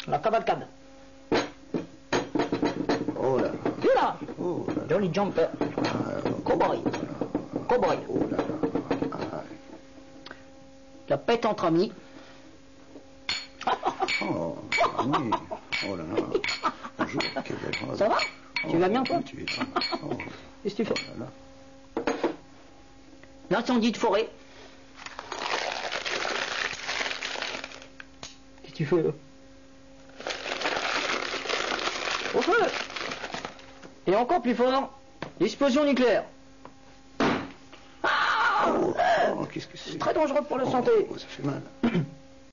La cavalcade. Oh là. Tu là. Oh là. Johnny Jumper. Cowboy. Cowboy. Oh là là. La pète entre amis. Oh, oui. Oh là là. Bonjour, quelle belle phrase. Ça va? Oh, Tu vas bien, toi? tu es là. Oh. Qu'est-ce que tu fais? Oh là là. L'incendie de forêt. Qu'est-ce que tu fais là? Au feu! Et encore plus fort, l'explosion nucléaire. Oh, qu'est-ce que c'est? C'est très dangereux pour la santé. Oh, ça fait mal.